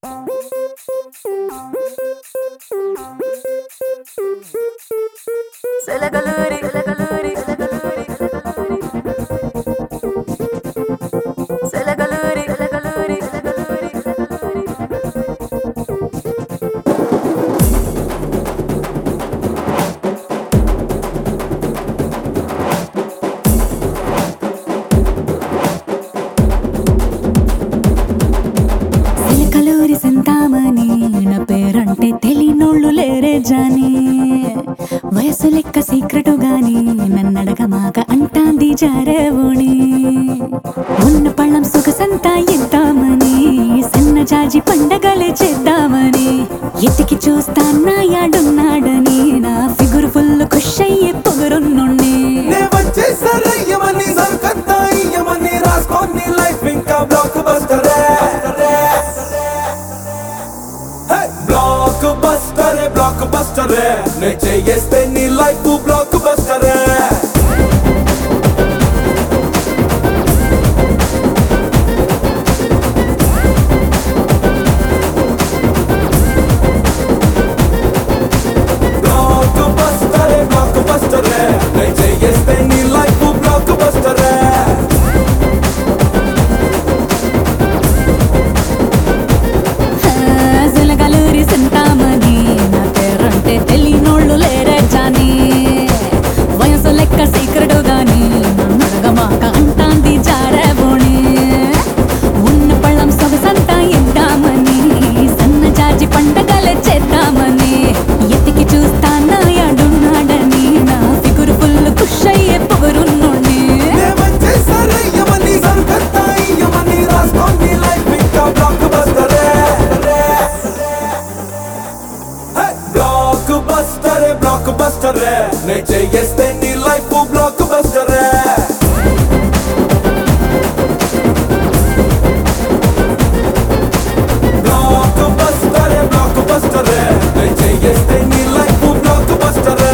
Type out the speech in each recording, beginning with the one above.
Selagaluri, selagaluri, selagaluri, selagaluri, selagaluri. సిలకలూరి Chintamani నా పేరంటే తెలియనోళ్ళు లేరే జాని వయసు లెక్క సీక్రెటు గాని నన్నడగమాక అంటాంది జారేవుని ఉన్న పళ్ళం సొగసంతా ఇద్దామని సన్న జాజి పండగలే చేద్దామని ఎతికి చూస్తాన్నా యాడున్నాడని నా ఫిగురు ఫుల్ ఖుష్ అయ్యే పొగరున్నుండి బ్లాక్ బస్టర్ నే చేస్తే నీ life blockbuster blockbuster నే చేస్తే నీ life blockbuster Chilakaluri Chintamani నా పేరంటే తెలియనోళ్ళు లేరే జాని వయసు లెక్క సీక్రెటు గాని నన్నడగమాక అంటాంది జారేవుని ఉన్న పళ్ళం సొగసంతా ఇద్దామని సన్న జాజి పండగలే చేద్దామని ఎతికి చూస్తానా యాడున్నాడని నా ఫిగురు ఫుల్ ఖుష్ అయ్యే పొగరున్నుండి బ్లాక్ బస్టర్ నే చేస్తే నీ life blockbuster blockbuster నే చేస్తే నీ లైఫ్ బ్లాక్ బస్టర్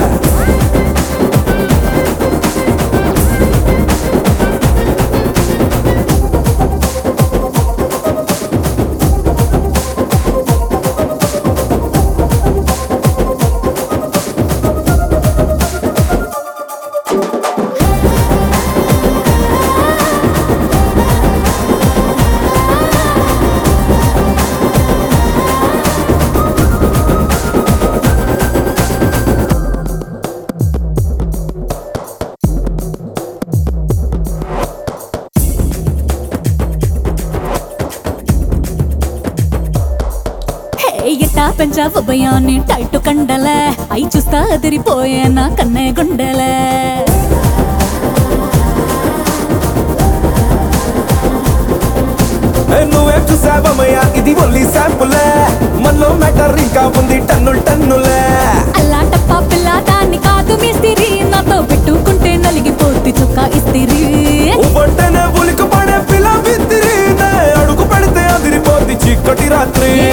ఎట్టా పెంచావు భయాన్ని టైట్ కండలే అయి చూస్తా అదిరిపోయే నా కన్నే గుండెలే నువ్వేం చూసావమ్మయ్యా ఇది ఓన్లీ శాంపులే మనలో మ్యాటర్ ఇంకా ఉంది టన్నులే అల్లా టప్పా పిల్ల దాన్ని కాదు మిస్తిరి నాతో పెట్టుకుంటే నలిగిపోద్ది చుక్క ఇస్తిరి ఒంటనే ఉలికి పడే పిల్ల విత్తిరి అడుగు పెడితే అదిరిపోద్ది చీకటి రాత్రి